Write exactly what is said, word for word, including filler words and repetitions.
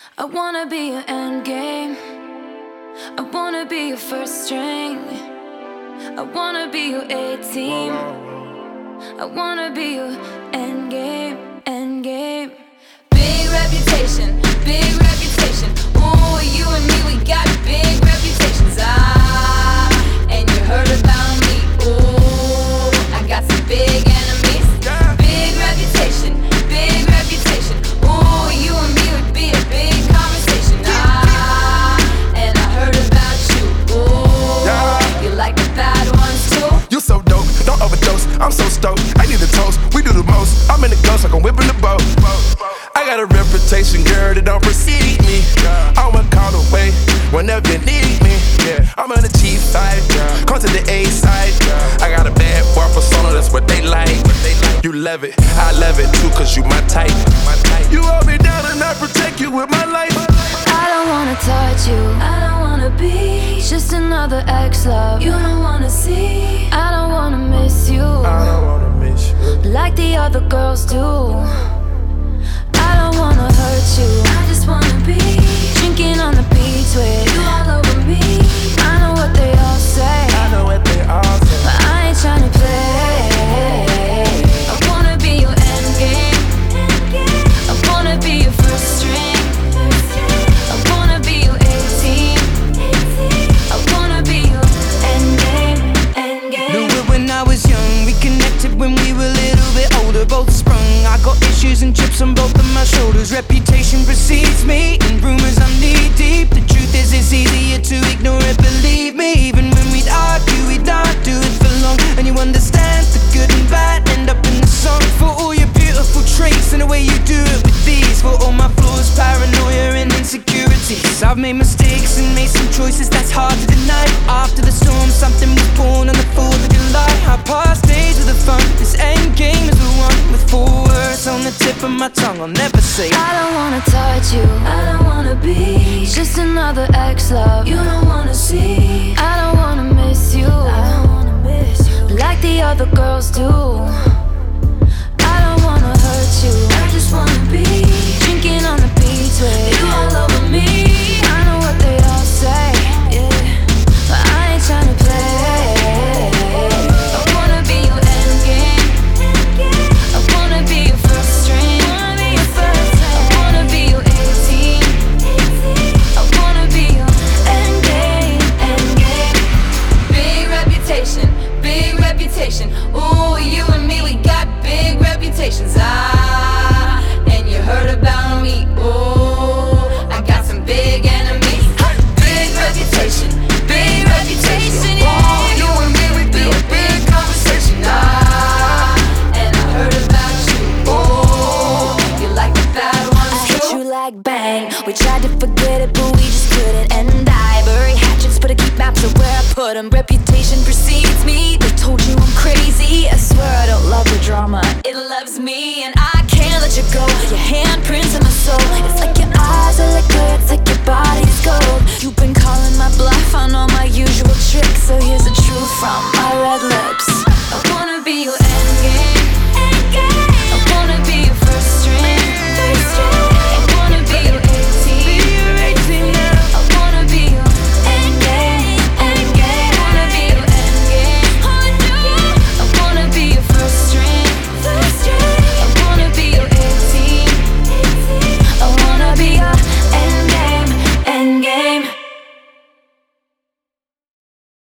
I wanna be your endgame. I wanna be your first string. I wanna be your A-team. I wanna be your endgame, endgame. Big reputation, big reputation. Ooh, you and me, we got big reputations. Ah, and you heard about me. Ooh, I got some big enemies. Big reputation, big reputation. Ooh, you and me would be a big conversation. Ah, and I heard about you. Ooh, you like the bad ones too? You so dope, don't overdose. I'm so stoked, I need a toast. We do the most. I'm in the ghost like I'm whipping the boat. I got a reputation, girl, that don't precede me. I'ma call away whenever you need me. I'm on the cheap side, come to the A side. I got a bad boy persona, that's what they like. You love it, I love it too, cause you my type. You hold me down and I protect you with my life. I don't wanna touch you, I don't wanna be just another ex-love you don't wanna see. I don't wanna miss you, I don't wanna miss you like the other girls do. I don't wanna hurt you, I just wanna be drinking on the beach with you all over me. I know what they all say, I know what they all say, but I ain't tryna play. I wanna be your endgame. I wanna be your first string. I wanna be your A-team. I wanna be your endgame, endgame. Knew it when I was young, we connected when we were a little bit older. Both sprung, I got issues and chips on both of my shoulders. Reputation precedes me, and rumors I'm knee deep. The truth is it's easier to ignore it, believe me. Even when we'd argue, we'd not do it for long. And you understand the good and bad end up in the song. For all your beautiful traits and the way you do it with these. For all my flaws, paranoia and insecurities. I've made mistakes and made some choices that's hard to deny. After the storm, something was born on the fourth of July. I passed days with the fun, this end game is the one. With four words on the tip of my tongue, I'll never say I don't wanna touch you, I don't wanna be just another ex-love you don't wanna see. I don't wanna miss you, I don't wanna miss you like the other girls do. I don't wanna hurt you, I just wanna be drinking on the beach with you all over me. I know what they all say, yeah, but I ain't tryna play. I wanna be your endgame. I wanna be your first string. I wanna be your A-team. I wanna be your endgame, endgame. Big reputation, big reputation. Ooh, you and me, we got big reputations. Ah, and you heard about me. Ooh, I got some big enemies. Big reputation, big reputation. Yeah, you and me, we be a big conversation. Ah, and I heard about you. Ooh, you like the bad ones too? I hit you like bang. We tried to forget it, but we just couldn't. And I bury hatchets, but I keep maps of where I put them. Reputation precedes me. They told you I'm crazy. I swear I don't love the drama. It loves me, and I can't let you go. Your handprints in my soul. It's like you